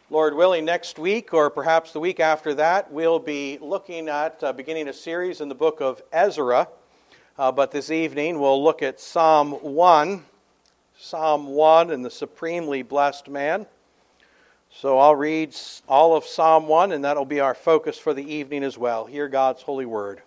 Lord willing, next week, or perhaps the week after that, we'll be looking at beginning a series in the book of Ezra. But this evening, we'll look at Psalm 1. Psalm 1 and the supremely blessed man. So I'll read all of Psalm 1, and that'll be our focus for the evening as well. Hear God's holy word.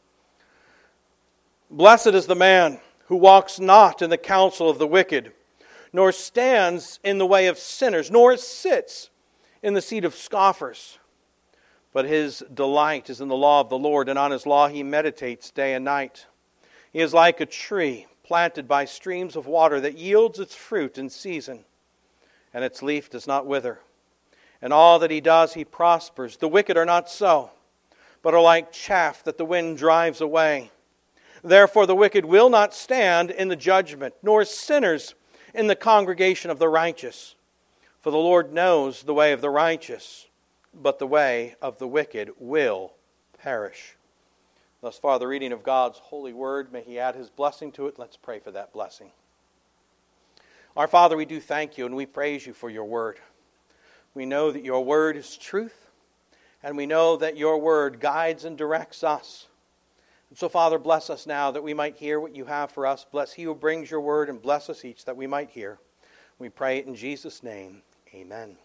Blessed is the man who walks not in the counsel of the wicked, nor stands in the way of sinners, nor sits in the seat of scoffers. But his delight is in the law of the Lord, and on his law he meditates day and night. He is like a tree planted by streams of water that yields its fruit in season, and its leaf does not wither. And all that he does, he prospers. The wicked are not so, but are like chaff that the wind drives away. Therefore the wicked will not stand in the judgment, nor sinners in the congregation of the righteous. For the Lord knows the way of the righteous, but the way of the wicked will perish. Thus far, the reading of God's holy word. May He add His blessing to it. Let's pray for that blessing. Our Father, we do thank You and we praise You for Your word. We know that Your word is truth, and we know that Your word guides and directs us. And so, Father, bless us now that we might hear what You have for us. Bless He who brings Your word, and bless us each that we might hear. We pray it in Jesus' name. Amen.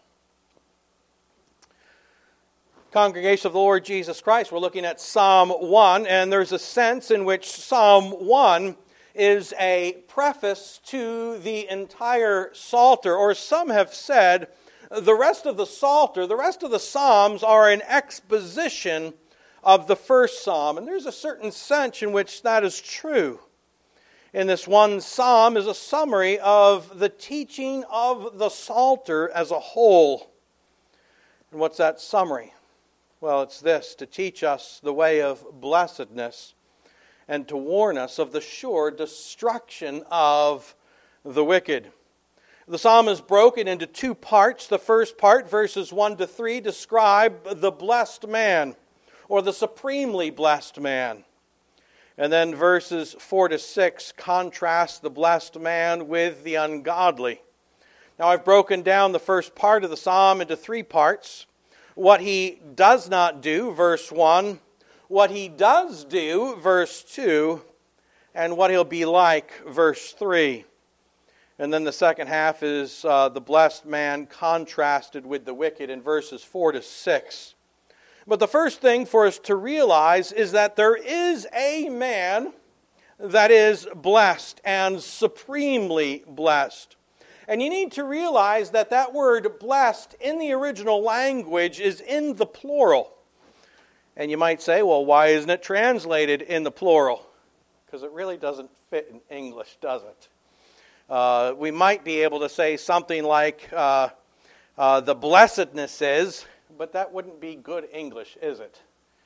Congregation of the Lord Jesus Christ, we're looking at Psalm 1, and there's a sense in which Psalm 1 is a preface to the entire Psalter, or some have said the rest of the Psalter, the rest of the Psalms are an exposition of the first Psalm, and there's a certain sense in which that is true. In this one psalm is a summary of the teaching of the Psalter as a whole. And what's that summary? Well, it's this: to teach us the way of blessedness and to warn us of the sure destruction of the wicked. The psalm is broken into two parts. The first part, verses 1 to 3, describe the blessed man, or the supremely blessed man. And then verses 4 to 6 contrast the blessed man with the ungodly. Now I've broken down the first part of the psalm into three parts. What he does not do, verse 1. What he does do, verse 2. And what he'll be like, verse 3. And then the second half is the blessed man contrasted with the wicked in verses 4 to 6. But the first thing for us to realize is that there is a man that is blessed and supremely blessed. And you need to realize that that word blessed in the original language is in the plural. And you might say, well, why isn't it translated in the plural? Because it really doesn't fit in English, does it? We might be able to say something like the blessedness is, but that wouldn't be good English, is it?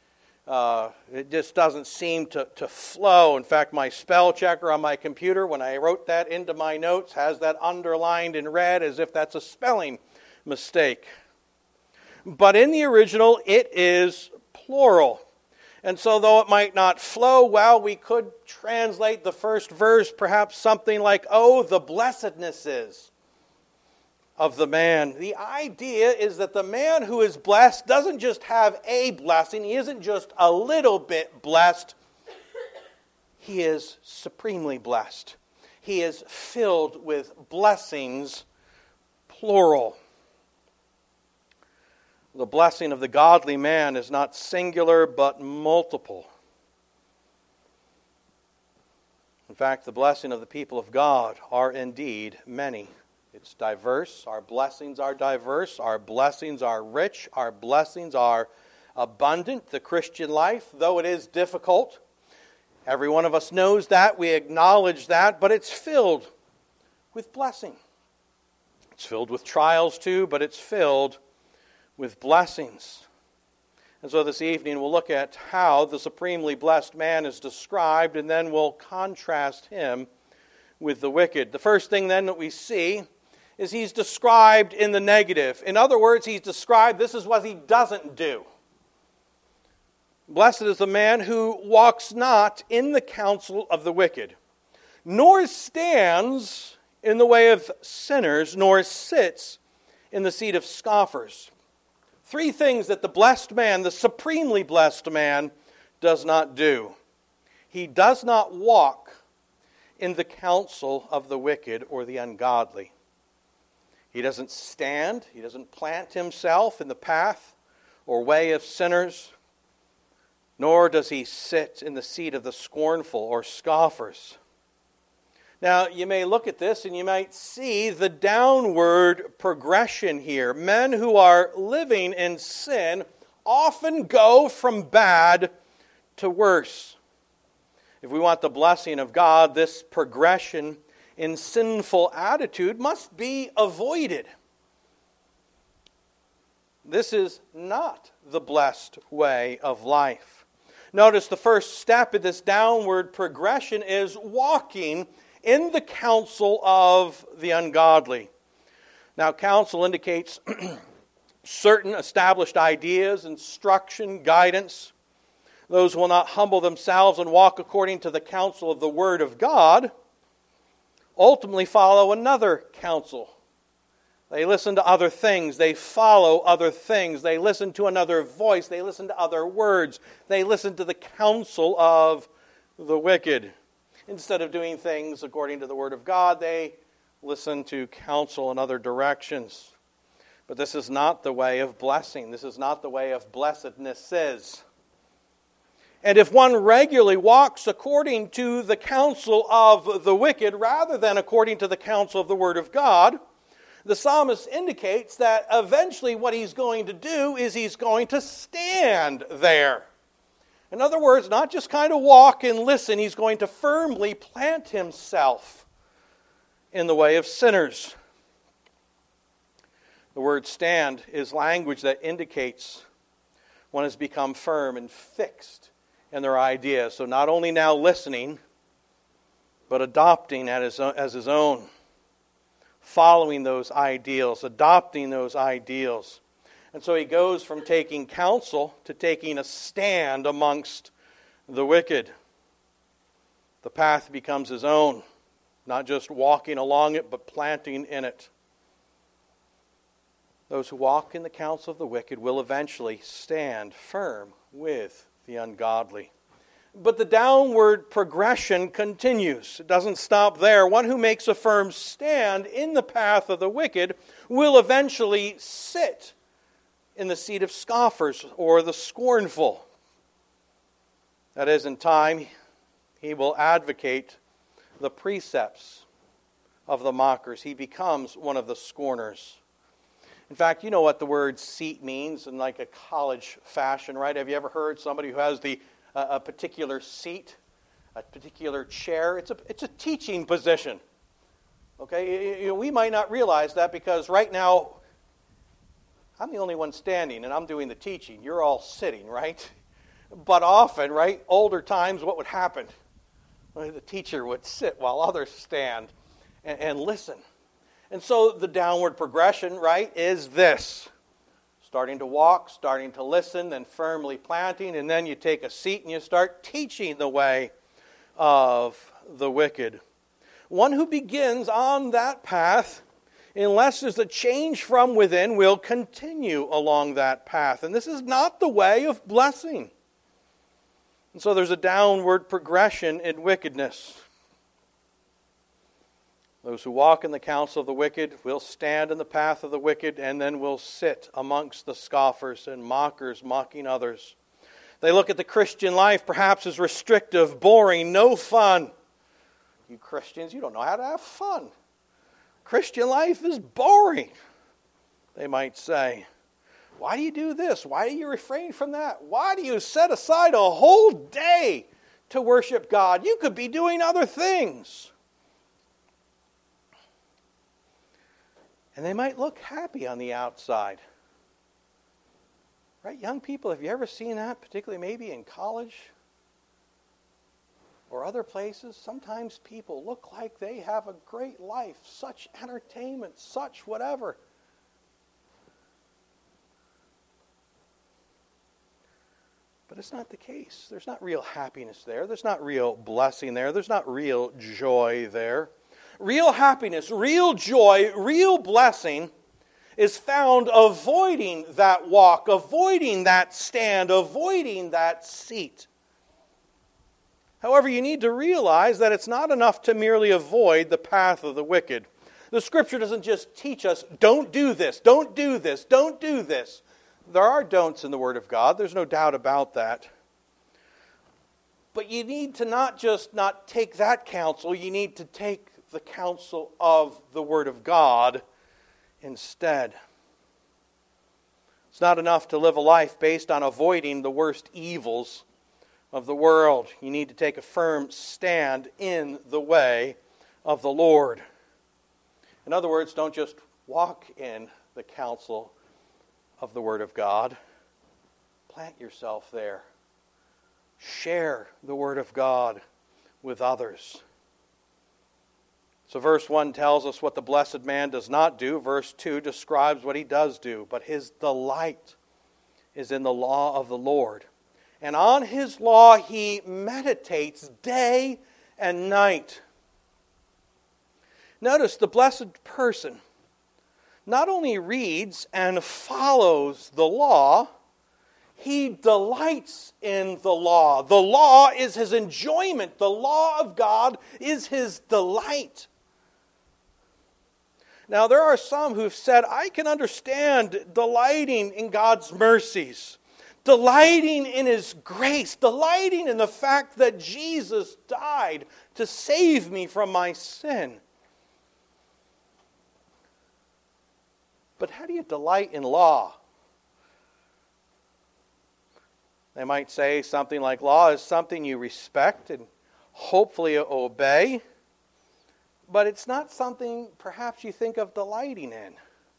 It just doesn't seem to flow. In fact, my spell checker on my computer, when I wrote that into my notes, has that underlined in red as if that's a spelling mistake. But in the original, it is plural. And so though it might not flow well, we could translate the first verse perhaps something like, oh, the blessedness is of the man. The idea is that the man who is blessed doesn't just have a blessing. He isn't just a little bit blessed. He is supremely blessed. He is filled with blessings, plural. The blessing of the godly man is not singular but multiple. In fact, the blessing of the people of God are indeed many. It's diverse. Our blessings are diverse. Our blessings are rich. Our blessings are abundant. The Christian life, though it is difficult, every one of us knows that. We acknowledge that. But it's filled with blessing. It's filled with trials too, but it's filled with blessings. And so this evening we'll look at how the supremely blessed man is described, and then we'll contrast him with the wicked. The first thing then that we see is he's described in the negative. In other words, he's described, this is what he doesn't do. Blessed is the man who walks not in the counsel of the wicked, nor stands in the way of sinners, nor sits in the seat of scoffers. Three things that the blessed man, the supremely blessed man, does not do. He does not walk in the counsel of the wicked or the ungodly. He doesn't stand, he doesn't plant himself in the path or way of sinners, nor does he sit in the seat of the scornful or scoffers. Now, you may look at this and you might see the downward progression here. Men who are living in sin often go from bad to worse. If we want the blessing of God, this progression in sinful attitude must be avoided. This is not the blessed way of life. Notice the first step in this downward progression is walking in the counsel of the ungodly. Now, counsel indicates certain established ideas, instruction, guidance. Those who will not humble themselves and walk according to the counsel of the Word of God ultimately follow another counsel. They listen to other things. They follow other things. They listen to another voice. They listen to other words. They listen to the counsel of the wicked. Instead of doing things according to the Word of God, they listen to counsel in other directions. But this is not the way of blessing. This is not the way of blessedness. And if one regularly walks according to the counsel of the wicked rather than according to the counsel of the Word of God, the psalmist indicates that eventually what he's going to do is he's going to stand there. In other words, not just kind of walk and listen, he's going to firmly plant himself in the way of sinners. The word stand is language that indicates one has become firm and fixed in their ideas. So not only now listening, but adopting as his own. Following those ideals, adopting those ideals. And so he goes from taking counsel to taking a stand amongst the wicked. The path becomes his own, not just walking along it, but planting in it. Those who walk in the counsel of the wicked will eventually stand firm with the ungodly. But the downward progression continues. It doesn't stop there. One who makes a firm stand in the path of the wicked will eventually sit in the seat of scoffers or the scornful. That is, in time, he will advocate the precepts of the mockers. He becomes one of the scorners. In fact, you know what the word seat means in like a college fashion, right? Have you ever heard somebody who has a particular seat, a particular chair? It's a teaching position. Okay, we might not realize that because right now I'm the only one standing and I'm doing the teaching. You're all sitting, right? But often, right, older times, what would happen? Well, the teacher would sit while others stand and listen. And so the downward progression, right, is this. Starting to walk, starting to listen, then firmly planting, and then you take a seat and you start teaching the way of the wicked. One who begins on that path, unless there's a change from within, will continue along that path. And this is not the way of blessing. And so there's a downward progression in wickedness. Those who walk in the counsel of the wicked will stand in the path of the wicked and then will sit amongst the scoffers and mockers, mocking others. They look at the Christian life perhaps as restrictive, boring, no fun. You Christians, you don't know how to have fun. Christian life is boring, they might say. Why do you do this? Why do you refrain from that? Why do you set aside a whole day to worship God? You could be doing other things. And they might look happy on the outside. Right, young people, have you ever seen that, particularly maybe in college or other places? Sometimes people look like they have a great life, such entertainment, such whatever. But it's not the case. There's not real happiness there. There's not real blessing there. There's not real joy there. Real happiness, real joy, real blessing is found avoiding that walk, avoiding that stand, avoiding that seat. However, you need to realize that it's not enough to merely avoid the path of the wicked. The Scripture doesn't just teach us, don't do this, don't do this, don't do this. There are don'ts in the Word of God. There's no doubt about that. But you need to not just not take that counsel, you need to take the counsel of the Word of God instead. It's not enough to live a life based on avoiding the worst evils of the world. You need to take a firm stand in the way of the Lord. In other words, don't just walk in the counsel of the Word of God. Plant yourself there. Share the Word of God with others. So verse 1 tells us what the blessed man does not do. Verse 2 describes what he does do. But his delight is in the law of the Lord. And on his law he meditates day and night. Notice the blessed person not only reads and follows the law, he delights in the law. The law is his enjoyment. The law of God is his delight. Now, there are some who've said, I can understand delighting in God's mercies, delighting in His grace, delighting in the fact that Jesus died to save me from my sin. But how do you delight in law? They might say something like, law is something you respect and hopefully obey, but it's not something perhaps you think of delighting in.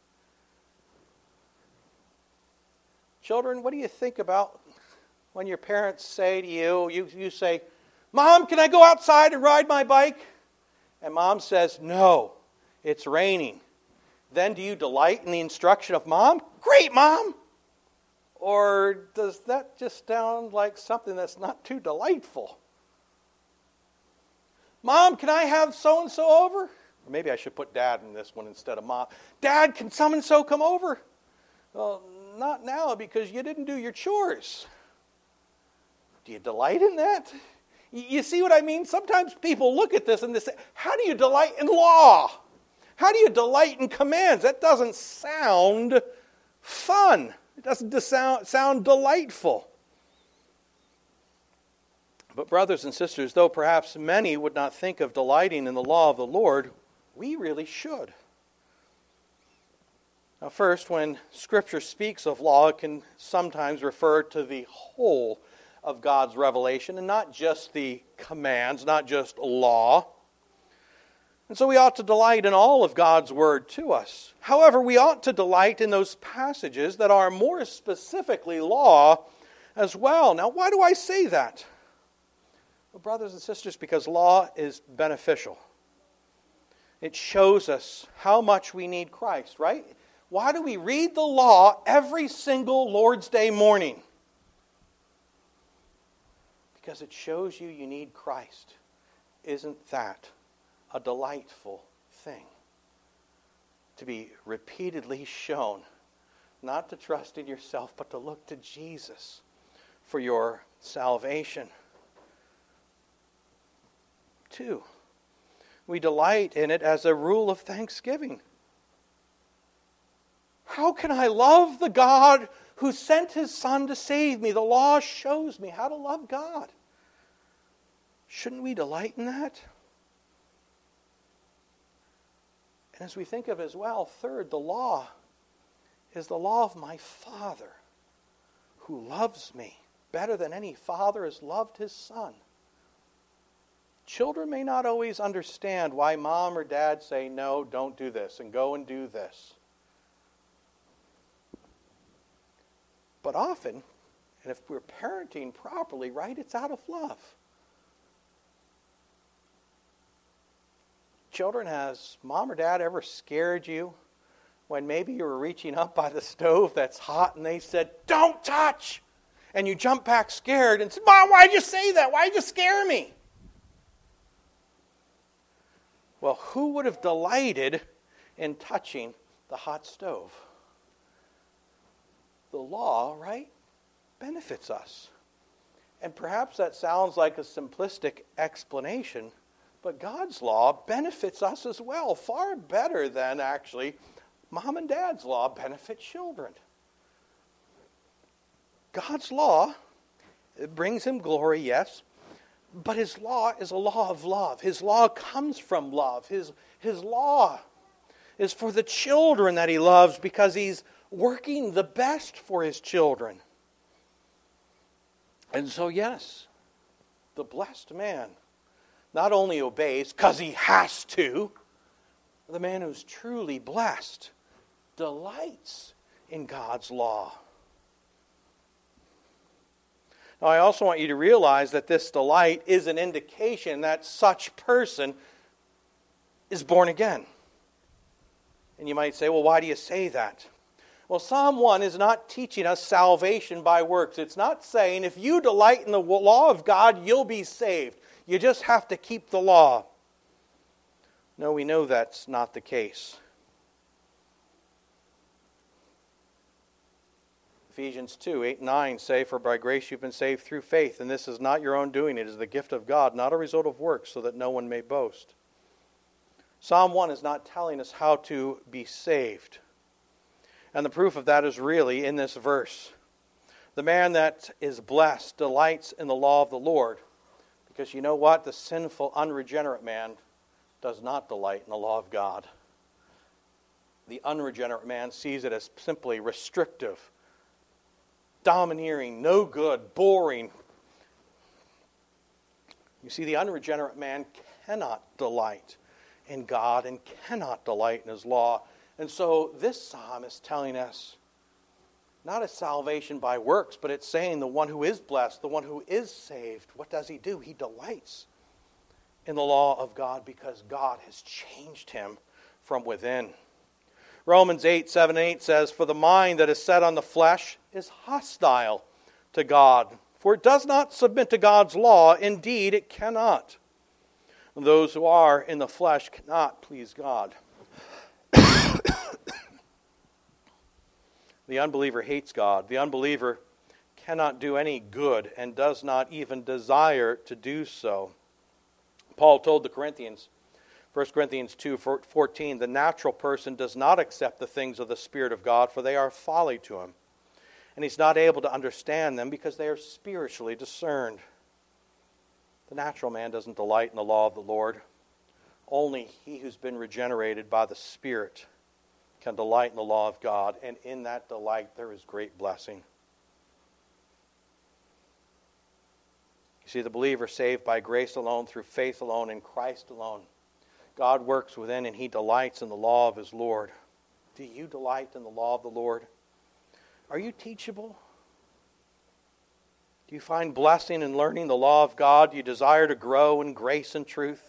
Children, what do you think about when your parents say to you, you say, Mom, can I go outside and ride my bike? And Mom says, no, it's raining. Then do you delight in the instruction of Mom? Great, Mom! Or does that just sound like something that's not too delightful? Mom, can I have so-and-so over? Or maybe I should put Dad in this one instead of Mom. Dad, can so-and-so come over? Well, not now because you didn't do your chores. Do you delight in that? You see what I mean? Sometimes people look at this and they say, how do you delight in law? How do you delight in commands? That doesn't sound fun. It doesn't sound delightful. But brothers and sisters, though perhaps many would not think of delighting in the law of the Lord, we really should. Now first, when Scripture speaks of law, it can sometimes refer to the whole of God's revelation, and not just the commands, not just law. And so we ought to delight in all of God's Word to us. However, we ought to delight in those passages that are more specifically law as well. Now, why do I say that? Well, brothers and sisters, because law is beneficial. It shows us how much we need Christ, right? Why do we read the law every single Lord's Day morning? Because it shows you need Christ. Isn't that a delightful thing? To be repeatedly shown, not to trust in yourself, but to look to Jesus for your salvation. 2, we delight in it as a rule of thanksgiving. How can I love the God who sent His Son to save me? The law shows me how to love God. Shouldn't we delight in that? And as we think of as well, third, the law is the law of my Father who loves me better than any father has loved his son. Children may not always understand why mom or dad say, no, don't do this, and go and do this. But often, and if we're parenting properly, right, it's out of love. Children, has mom or dad ever scared you when maybe you were reaching up by the stove that's hot and they said, don't touch! And you jump back scared and said, Mom, why'd you say that? Why'd you scare me? Well, who would have delighted in touching the the hot stove. The law, right, benefits us. And perhaps that sounds like a simplistic explanation, but God's law benefits us as well, far better than actually mom and dad's law benefit children. God's law, it brings him glory, yes, but his law is a law of love. His law comes from love. His law is for the children that he loves because he's working the best for his children. And so, yes, the blessed man not only obeys because he has to, the man who's truly blessed delights in God's law. Now, I also want you to realize that this delight is an indication that such person is born again. And you might say, well, why do you say that? Well, Psalm 1 is not teaching us salvation by works. It's not saying if you delight in the law of God, you'll be saved. You just have to keep the law. No, we know that's not the case. Ephesians 2, 8 and 9 say, "For by grace you've been saved through faith, and this is not your own doing. It is the gift of God, not a result of works, so that no one may boast." Psalm 1 is not telling us how to be saved. And the proof of that is really in this verse. The man that is blessed delights in the law of the Lord. Because you know what? The sinful, unregenerate man does not delight in the law of God. The unregenerate man sees it as simply restrictive, domineering, no good, boring. You see, the unregenerate man cannot delight in God and cannot delight in his law. And so this psalm is telling us not a salvation by works, but it's saying the one who is blessed, the one who is saved, what does he do? He delights in the law of God because God has changed him from within. Romans 8, 7 and 8 says, "For the mind that is set on the flesh is hostile to God, for it does not submit to God's law. Indeed, it cannot. Those who are in the flesh cannot please God." The unbeliever hates God. The unbeliever cannot do any good and does not even desire to do so. Paul told the Corinthians, 1 Corinthians 2:14, "The natural person does not accept the things of the Spirit of God, for they are folly to him. And he's not able to understand them because they are spiritually discerned." The natural man doesn't delight in the law of the Lord. Only he who's been regenerated by the Spirit can delight in the law of God, and in that delight there is great blessing. You see, the believer saved by grace alone, through faith alone, in Christ alone. God works within and he delights in the law of his Lord. Do you delight in the law of the Lord? Are you teachable? Do you find blessing in learning the law of God? Do you desire to grow in grace and truth?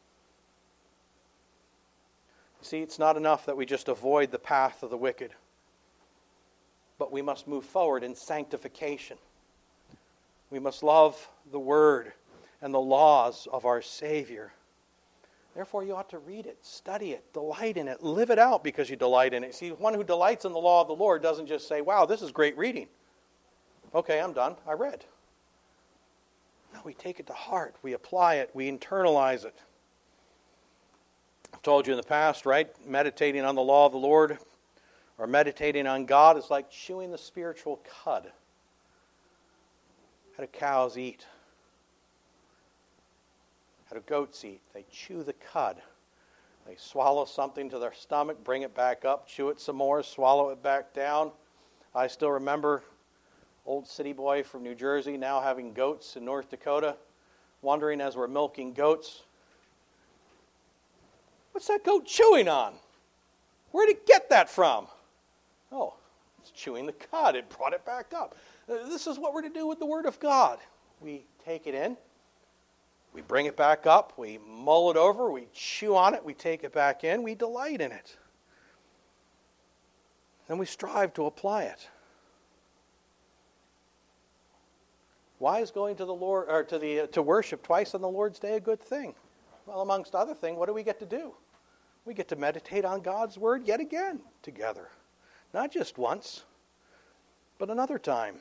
See, it's not enough that we just avoid the path of the wicked, but we must move forward in sanctification. We must love the Word and the laws of our Savior. Therefore, you ought to read it, study it, delight in it, live it out because you delight in it. See, one who delights in the law of the Lord doesn't just say, "Wow, this is great reading. Okay, I'm done. I read." No, we take it to heart. We apply it. We internalize it. I've told you in the past, right? Meditating on the law of the Lord or meditating on God is like chewing the spiritual cud. How do cows eat? How do goats eat? They chew the cud. They swallow something to their stomach, bring it back up, chew it some more, swallow it back down. I still remember old city boy from New Jersey now having goats in North Dakota, wondering as we're milking goats, what's that goat chewing on? Where did it get that from? Oh, it's chewing the cud. It brought it back up. This is what we're to do with the Word of God. We take it in. We bring it back up. We mull it over. We chew on it. We take it back in. We delight in it. Then we strive to apply it. Why is going to the Lord or to worship twice on the Lord's Day a good thing? Well, amongst other things, what do we get to do? We get to meditate on God's Word yet again together. Not just once, but another time.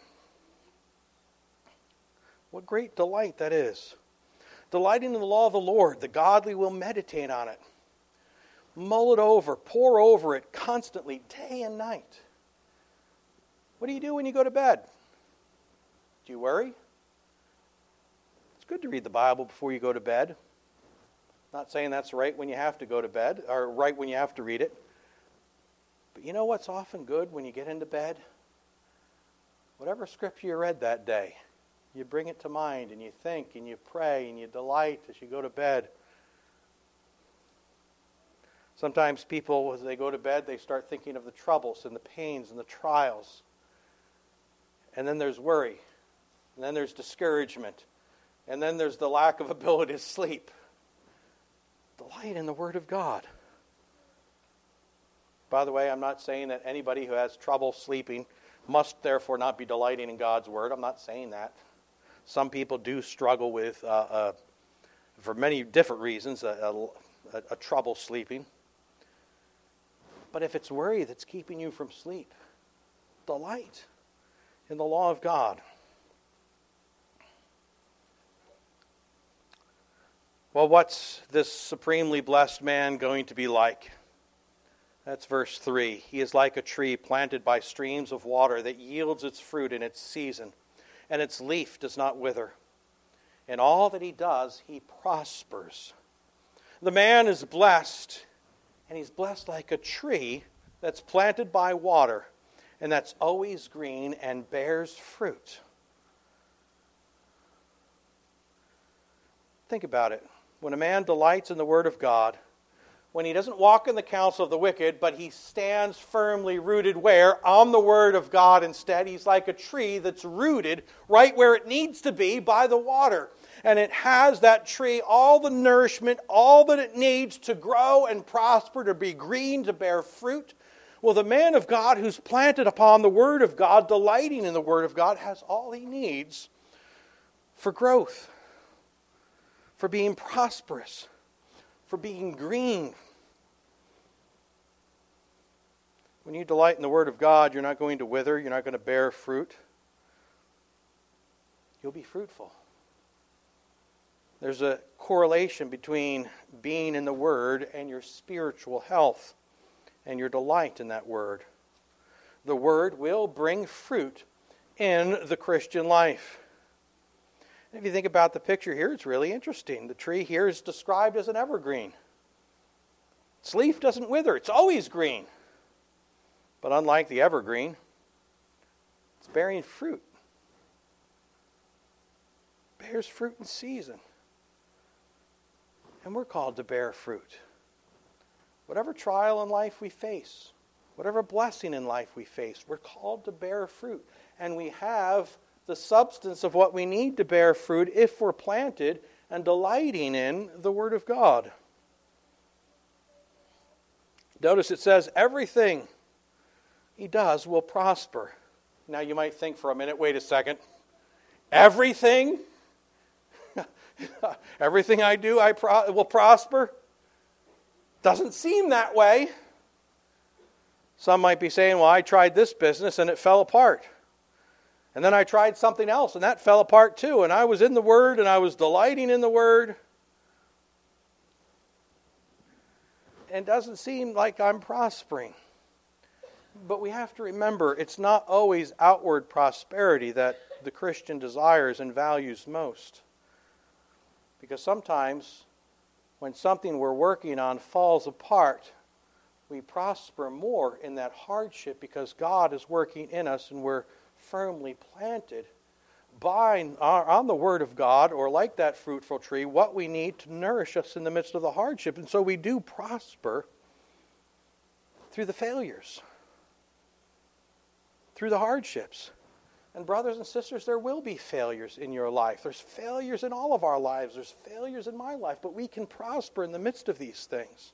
What great delight that is. Delighting in the law of the Lord, the godly will meditate on it. Mull it over, pore over it constantly, day and night. What do you do when you go to bed? Do you worry? It's good to read the Bible before you go to bed. Not saying that's right when you have to go to bed, or right when you have to read it. But you know what's often good when you get into bed? Whatever scripture you read that day, you bring it to mind and you think and you pray and you delight as you go to bed. Sometimes people, as they go to bed, they start thinking of the troubles and the pains and the trials. And then there's worry. And then there's discouragement. And then there's the lack of ability to sleep. Delight in the Word of God. By the way, I'm not saying that anybody who has trouble sleeping must therefore not be delighting in God's Word. I'm not saying that. Some people do struggle with, for many different reasons, a trouble sleeping. But if it's worry that's keeping you from sleep, delight in the law of God. Well, what's this supremely blessed man going to be like? That's verse 3. He is like a tree planted by streams of water that yields its fruit in its season, and its leaf does not wither. In all that he does, he prospers. The man is blessed, and he's blessed like a tree that's planted by water, and that's always green and bears fruit. Think about it. When a man delights in the Word of God, when he doesn't walk in the counsel of the wicked, but he stands firmly rooted where? On the Word of God instead. He's like a tree that's rooted right where it needs to be by the water. And it has, that tree, all the nourishment, all that it needs to grow and prosper, to be green, to bear fruit. Well, the man of God who's planted upon the Word of God, delighting in the Word of God, has all he needs for growth, for being prosperous, for being green. When you delight in the Word of God, you're not going to wither, you're not going to bear fruit. You'll be fruitful. There's a correlation between being in the Word and your spiritual health and your delight in that Word. The Word will bring fruit in the Christian life. If you think about the picture here, it's really interesting. The tree here is described as an evergreen. Its leaf doesn't wither. It's always green. But unlike the evergreen, it's bearing fruit. It bears fruit in season. And we're called to bear fruit. Whatever trial in life we face, whatever blessing in life we face, we're called to bear fruit. And we have the substance of what we need to bear fruit if we're planted and delighting in the Word of God. Notice it says everything he does will prosper. Now you might think for a minute, wait a second. Everything? Everything I do will prosper? Doesn't seem that way. Some might be saying, well, I tried this business and it fell apart. And then I tried something else, and that fell apart too. And I was in the Word, and I was delighting in the Word. And it doesn't seem like I'm prospering. But we have to remember, it's not always outward prosperity that the Christian desires and values most. Because sometimes, when something we're working on falls apart, we prosper more in that hardship because God is working in us and we're firmly planted on the Word of God, or like that fruitful tree, what we need to nourish us in the midst of the hardship. And so we do prosper through the failures, through the hardships. And brothers and sisters, there will be failures in your life. There's failures in all of our lives. There's failures in my life, but we can prosper in the midst of these things.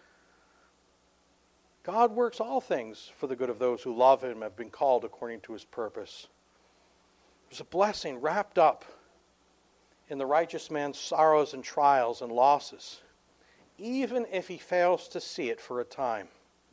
God works all things for the good of those who love Him and have been called according to His purpose. There's a blessing wrapped up in the righteous man's sorrows and trials and losses, even if he fails to see it for a time.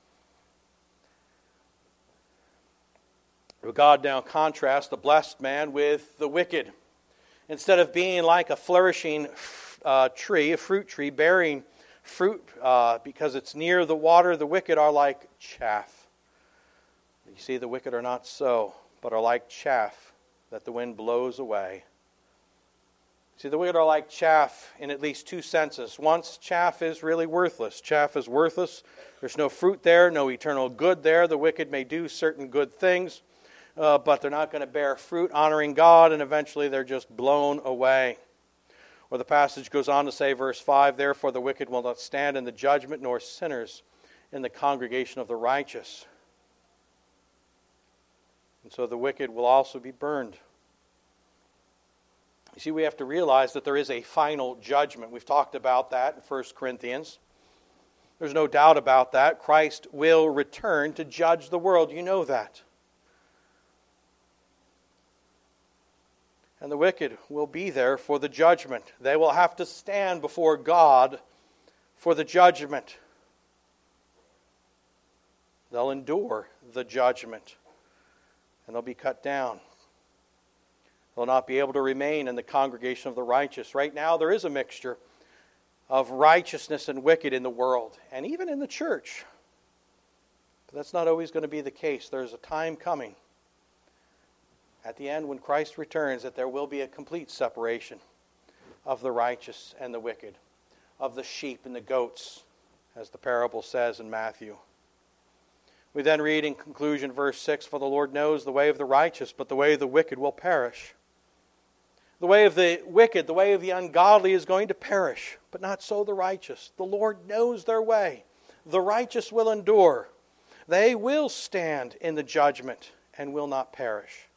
God now contrasts the blessed man with the wicked. Instead of being like a flourishing tree, a fruit tree, bearing fruit because it's near the water, the wicked are like chaff. You see, the wicked are not so, but are like chaff that the wind blows away. See, the wicked are like chaff in at least two senses. Once, chaff is really worthless. Chaff is worthless. There's no fruit there, no eternal good there. The wicked may do certain good things, but they're not going to bear fruit honoring God, and eventually they're just blown away. Or the passage goes on to say, verse 5, therefore the wicked will not stand in the judgment, nor sinners in the congregation of the righteous. And so the wicked will also be burned. You see, we have to realize that there is a final judgment. We've talked about that in 1 Corinthians. There's no doubt about that. Christ will return to judge the world. You know that. And the wicked will be there for the judgment. They will have to stand before God for the judgment. They'll endure the judgment, and they'll be cut down. They'll not be able to remain in the congregation of the righteous. Right now, there is a mixture of righteousness and wicked in the world, and even in the church. But that's not always going to be the case. There's a time coming at the end when Christ returns that there will be a complete separation of the righteous and the wicked, of the sheep and the goats, as the parable says in Matthew. We then read in conclusion, verse 6, for the Lord knows the way of the righteous, but the way of the wicked will perish. The way of the wicked, the way of the ungodly is going to perish, but not so the righteous. The Lord knows their way. The righteous will endure. They will stand in the judgment and will not perish.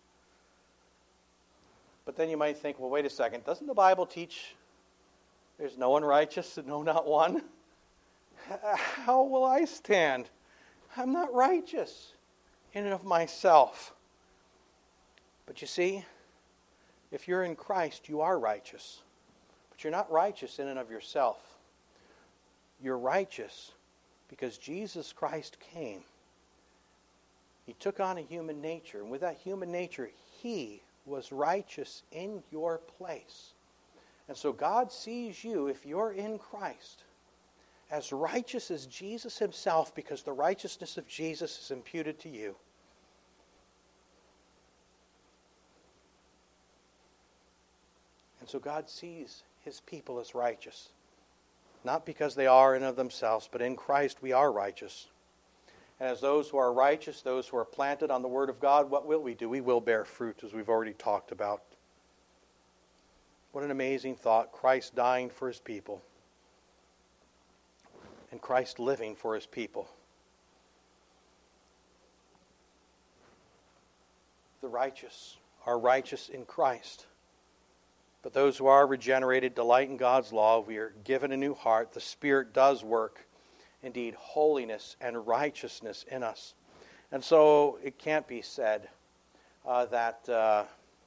But then you might think, well, wait a second. Doesn't the Bible teach there's no one righteous, no, not one? How will I stand? I'm not righteous in and of myself. But you see, if you're in Christ, you are righteous. But you're not righteous in and of yourself. You're righteous because Jesus Christ came. He took on a human nature, and with that human nature, He was righteous in your place. And so God sees you, if you're in Christ, as righteous as Jesus Himself, because the righteousness of Jesus is imputed to you. And so God sees His people as righteous. Not because they are in of themselves, but in Christ we are righteous. And as those who are righteous, those who are planted on the Word of God, what will we do? We will bear fruit, as we've already talked about. What an amazing thought. Christ dying for His people. And Christ living for His people. The righteous are righteous in Christ. But those who are regenerated delight in God's law. We are given a new heart. The Spirit does work. Indeed, holiness and righteousness in us. And so it can't be said that the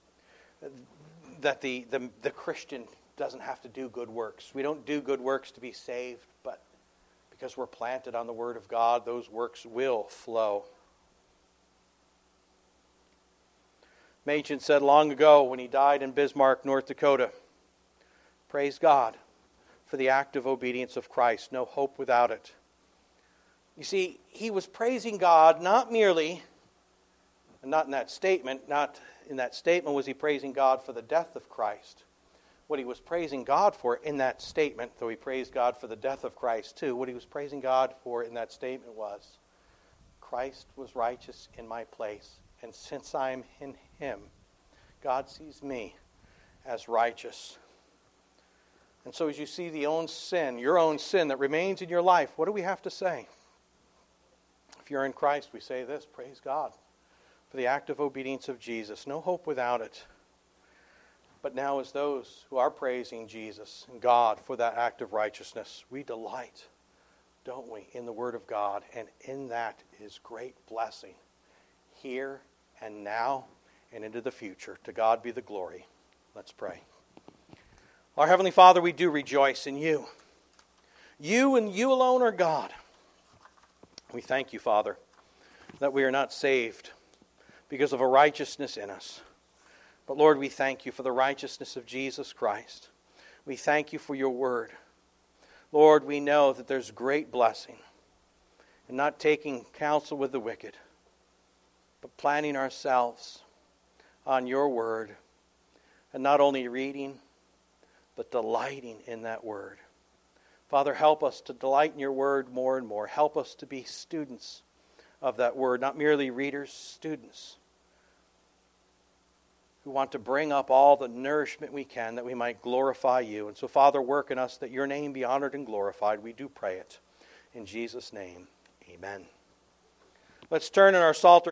Christian doesn't have to do good works. We don't do good works to be saved, but because we're planted on the Word of God, those works will flow. Machen said long ago when he died in Bismarck, North Dakota, praise God for the active obedience of Christ. No hope without it. You see, he was praising God not merely, and not in that statement was he praising God for the death of Christ. What he was praising God for in that statement, though he praised God for the death of Christ too, what he was praising God for in that statement was, Christ was righteous in my place, and since I'm in Him, God sees me as righteous. And so as you see your own sin that remains in your life, what do we have to say? If you're in Christ, we say this, praise God for the active obedience of Jesus. No hope without it. But now as those who are praising Jesus and God for that act of righteousness, we delight, don't we, in the Word of God. And in that is great blessing here and now and into the future. To God be the glory. Let's pray. Our Heavenly Father, we do rejoice in You. You and you alone are God. We thank you, Father, that we are not saved because of a righteousness in us. But Lord, we thank you for the righteousness of Jesus Christ. We thank you for your word. Lord, we know that there's great blessing in not taking counsel with the wicked, but planning ourselves on your word, and not only reading, but delighting in that word. Father, help us to delight in your word more and more. Help us to be students of that word, not merely readers, students who want to bring up all the nourishment we can that we might glorify you. And so, Father, work in us that your name be honored and glorified. We do pray it. In Jesus' name, amen. Let's turn in our Psalter